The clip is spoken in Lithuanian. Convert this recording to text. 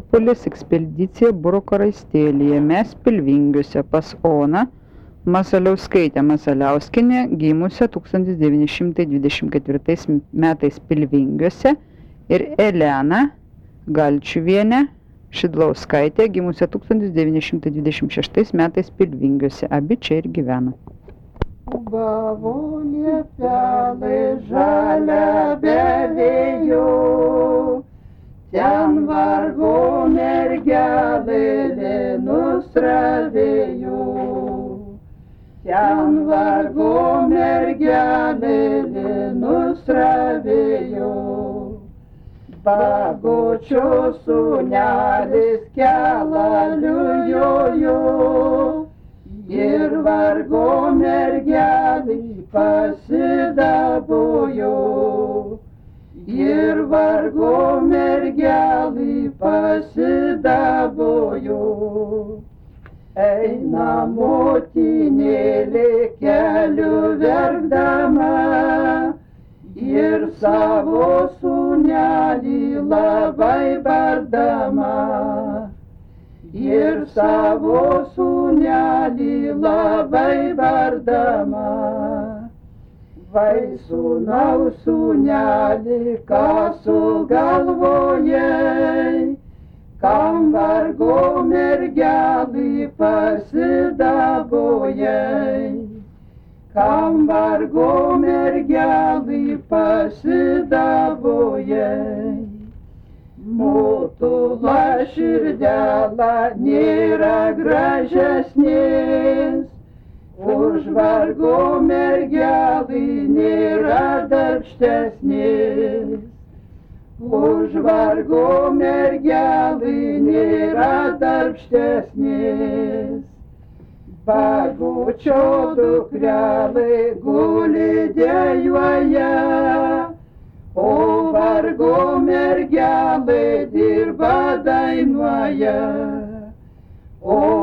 Marijampolės ekspedicija Bruko raistėlyje, mes Pilvingiuose pas Oną Masaliauskaitę Masaliauskienę, gimusią 1924 metais Pilvingiuose, ir Eleną Galčiuvienę Šidlauskaitę, gimusią 1926 metais Pilvingiuose. Abi čia ir gyvena. Bavo liepelai žalia be vėjų, ten vargo mergelė linus ravėjo. Ten vargo mergelė linus ravėjo. Bagočio sūnelis kelaliujojo, ir vargo mergelį pasidabojo. Ir vargo mergelį pasidabojo. Eina motinėlė keliu verkdama, ir savo sūnelį labai bardama. Ir savo sūnelį labai bardama. Vai sūnau sūnelį, ką sugalvojai, kam vargo mergelį pasidabojai. Kam vargo mergelį pasidabojai. Motula širdelė nėra gražesnės, už vargo mergelį nėra darbštesnės. Už vargo mergelį nėra darbštesnės. Bagočio dukrelė guli dėjuoja, o vargo mergelė dirba dainuoja. O